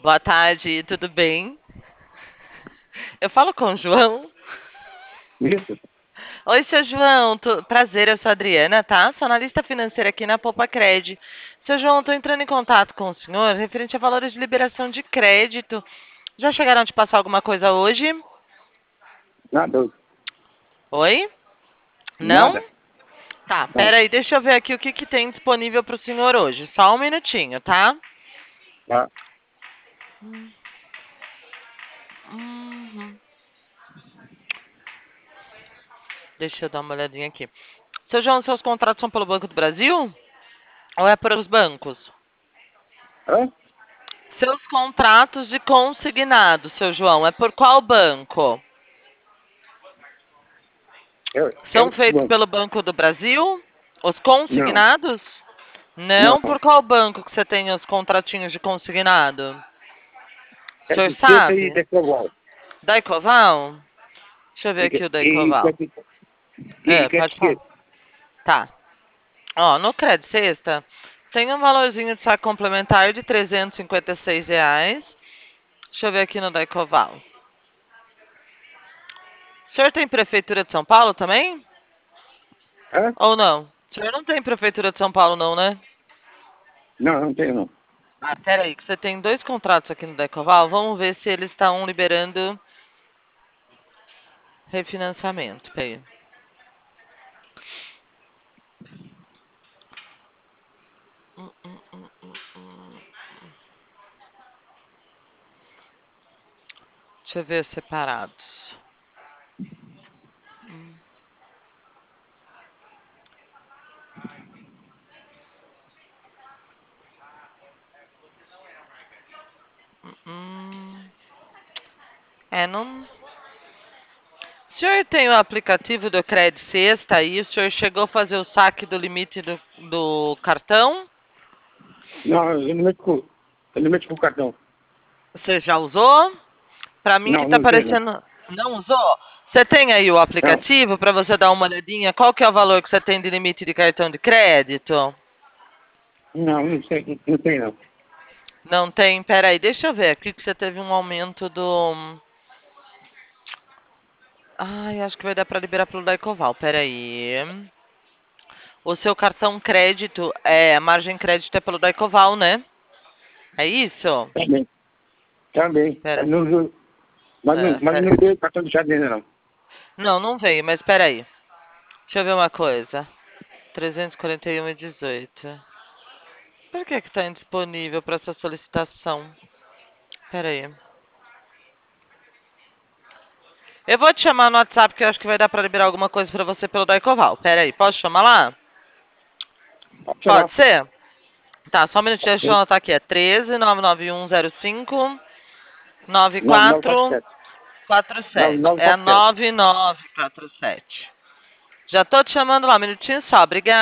Boa tarde, tudo bem? Eu falo com o João. Isso? Oi, seu João, prazer, eu sou a Adriana, tá? Sou analista financeira aqui na Poupa Cred. Seu João, estou entrando em contato com o senhor referente a valores de liberação de crédito. Já chegaram a te passar alguma coisa hoje? Nada, Oi? Não? nada. Tá, Não. pera aí, deixa eu ver aqui o que tem disponível para o senhor hoje. Só um minutinho, tá? Tá. Uhum. Deixa eu dar uma olhadinha aqui. Seu João, seus contratos são pelo Banco do Brasil? Ou é pelos bancos? Hã? Seus contratos de consignado, seu João, é por qual banco? É São outro feitos banco. pelo Banco do Brasil? Os Não, consignados? Não, não. por qual banco que você tem os contratinhos de consignado? O É senhor de sexta e sabe? decoval. Daicoval? Deixa eu ver aqui o Daicoval. E Pode falar. Tá. Ó, no Cred Sexta, tem um valorzinho de saque complementar de R$ 356. Deixa eu ver aqui no Daicoval. O senhor tem Prefeitura de São Paulo também? Hã? Ou não? O senhor não tem Prefeitura de São Paulo, não, né? Não, não tenho não. Ah, peraí, que você tem dois contratos aqui no Decoval. Vamos ver se eles estão liberando refinanciamento. Peraí. Hum. Deixa eu ver separados. Hum. Não. O senhor tem o aplicativo do Cred Sexta aí? O senhor chegou a fazer o saque do limite do cartão? Não, eu não mexo com cartão. Você já usou? Para mim que Não, tá não usei não. aparecendo. Não usou? Você tem aí o Não, aplicativo para você dar uma olhadinha? Qual que é o valor que você tem de limite de cartão de crédito? não sei, não tem não. Não tem? Peraí, deixa eu ver aqui que você teve um aumento do. Ai, acho que vai dar para liberar pelo Daicoval. Peraí. O seu cartão crédito, a margem crédito é pelo Daicoval, né? É isso? Também, também. Pera, Mas não pera. veio cartão de chave ainda não. Não, não veio, mas peraí. Deixa eu ver uma coisa. 341,18. Por que está indisponível para essa solicitação? Peraí. Eu vou te chamar no WhatsApp que eu acho que vai dar para liberar alguma coisa para você pelo Daicoval. Peraí, posso chamar lá? Pode Pode chamar. ser? Tá, só um minutinho, Pode deixa eu ser. anotar aqui. É 13 99105 9947. 9447. É a 9947. 9947. Já tô te chamando lá, um minutinho só. Obrigada.